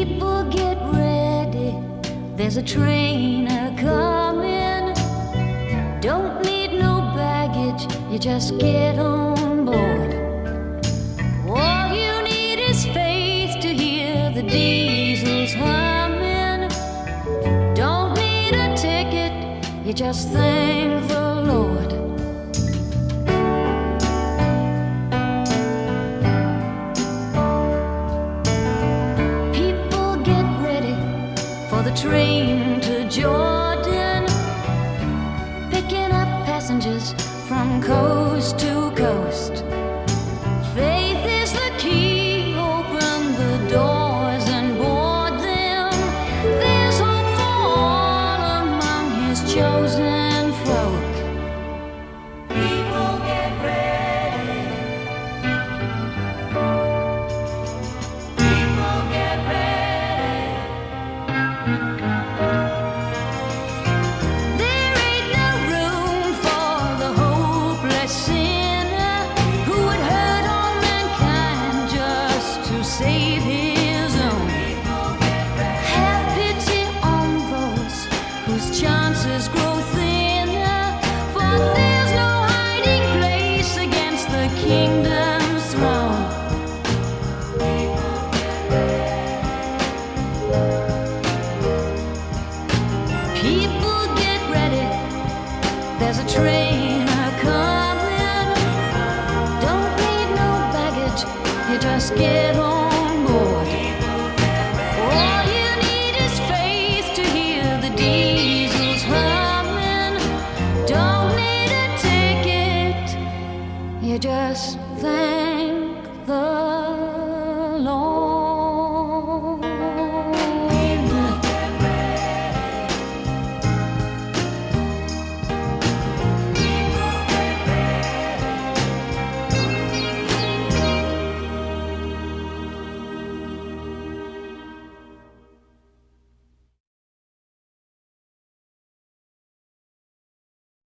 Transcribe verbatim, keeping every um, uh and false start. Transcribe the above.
People get ready, there's a train a-coming. Don't need no baggage, you just get on board. All you need is faith to hear the diesels humming. Don't need a ticket, you just thank the Lord. The train to Jordan, picking up passengers from coast to coast. Faith is the key, open the doors and board them. There's hope for all among his chosen folk. People get ready. People get ready. Save his own. Have pity on those whose chances grow thinner, for there's no hiding place against the kingdom's throne. People get ready, there's a train a-coming. Don't need no baggage, you just get on. You just thank the